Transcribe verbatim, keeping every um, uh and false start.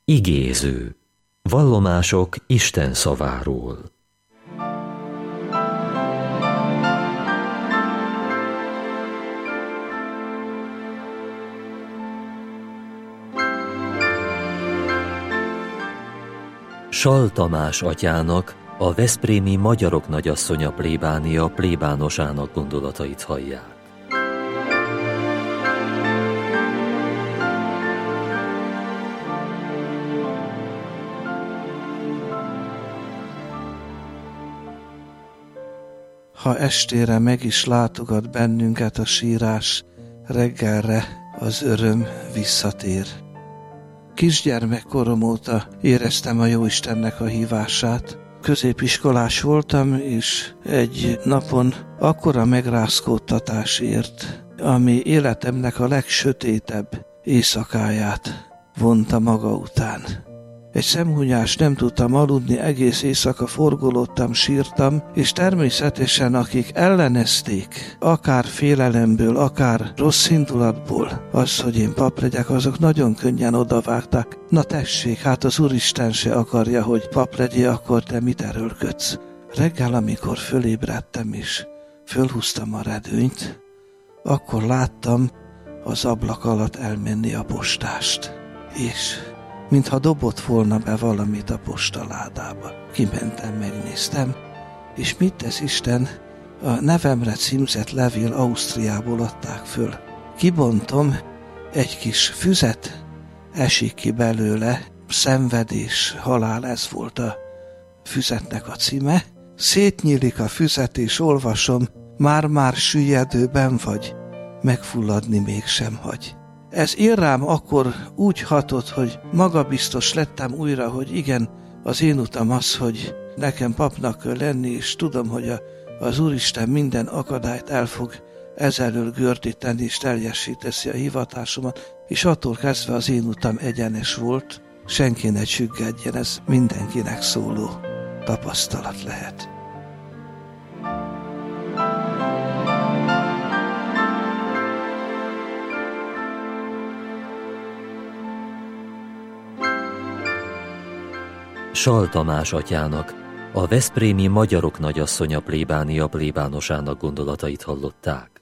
Igéző. Vallomások Isten szaváról. Sall Tamás atyának, a veszprémi magyarok nagyasszonya plébánia plébánosának gondolatait hallják. Ha estére meg is látogat bennünket a sírás, reggelre az öröm visszatér. Kisgyermekkorom óta éreztem a Jóistennek a hívását. Középiskolás voltam, és egy napon akkora megrázkódtatás ért, ami életemnek a legsötétebb éjszakáját vonta maga után. Egy szemhúnyás nem tudtam aludni, egész éjszaka forgolódtam, sírtam, és természetesen akik ellenezték, akár félelemből, akár rossz indulatból, az, hogy én pap legyek, azok nagyon könnyen odavágták. Na tessék, hát az Úristen se akarja, hogy pap legyél, akkor te mit erőlködsz? Reggel, amikor fölébredtem és fölhúztam a redőnyt, akkor láttam az ablak alatt elmenni a postást, és mintha dobott volna be valamit a postaládába. Kimentem, megnéztem, és mit tesz Isten? A nevemre címzett levél Ausztriából adták föl. Kibontom, egy kis füzet esik ki belőle, szenvedés, halál, ez volt a füzetnek a címe. Szétnyílik a füzet, és olvasom, már-már süllyedőben vagy, megfulladni mégsem hagy. Ez én rám akkor úgy hatott, hogy magabiztos lettem újra, hogy igen, az én utam az, hogy nekem papnak kell lenni, és tudom, hogy a, az Úristen minden akadályt el fog ezelől gördíteni, és teljesíteszi a hivatásomat, és attól kezdve az én utam egyenes volt, senki ne csüggedjen, ez mindenkinek szóló tapasztalat lehet. Sall Tamás atyának, a veszprémi magyarok nagyasszonya plébánia plébánosának gondolatait hallották.